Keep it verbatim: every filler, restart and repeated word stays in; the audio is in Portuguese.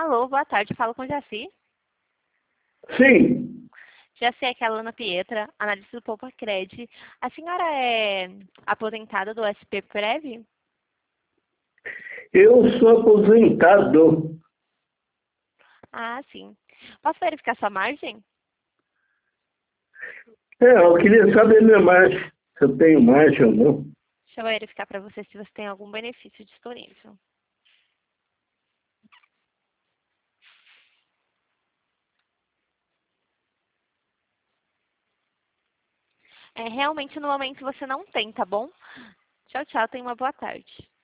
Alô, boa tarde. Falo com Jaci. Sim, Jaci, aqui é a Lana Pietra, analista do Poupa Cred. A senhora é aposentada do S P Prev? eu sou aposentado. Ah, sim. Posso verificar sua margem? É, eu queria saber minha margem, se eu tenho margem ou não. Deixa eu verificar para você se você tem algum benefício disponível. É, realmente, no momento você não tem, tá bom? Tchau, tchau. Tenha uma boa tarde.